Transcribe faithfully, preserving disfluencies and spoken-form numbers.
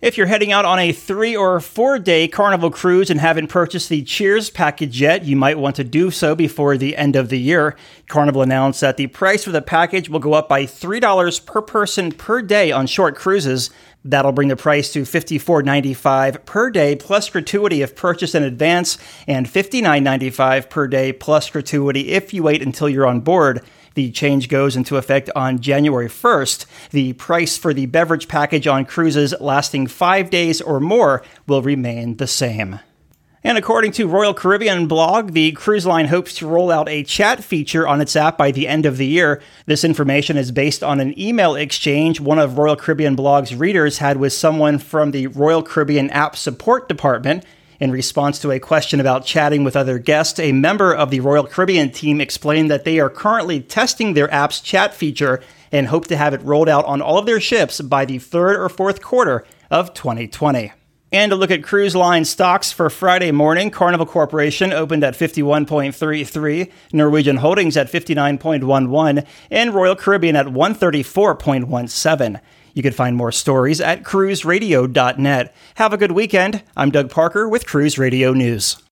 If you're heading out on a three or four day Carnival cruise and haven't purchased the Cheers package yet, you might want to do so before the end of the year. Carnival announced that the price for the package will go up by three dollars per person per day on short cruises. That'll bring the price to fifty-four dollars and ninety-five cents per day plus gratuity if purchased in advance, and fifty-nine dollars and ninety-five cents per day plus gratuity if you wait until you're on board. The change goes into effect on January first. The price for the beverage package on cruises lasting five days or more will remain the same. And according to Royal Caribbean blog, the cruise line hopes to roll out a chat feature on its app by the end of the year. This information is based on an email exchange one of Royal Caribbean blog's readers had with someone from the Royal Caribbean app support department. In response to a question about chatting with other guests, a member of the Royal Caribbean team explained that they are currently testing their app's chat feature and hope to have it rolled out on all of their ships by the third or fourth quarter of twenty twenty. And to look at cruise line stocks for Friday morning, Carnival Corporation opened at fifty-one point three three, Norwegian Holdings at fifty-nine point one one, and Royal Caribbean at one thirty-four point one seven. You can find more stories at cruise radio dot net. Have a good weekend. I'm Doug Parker with Cruise Radio News.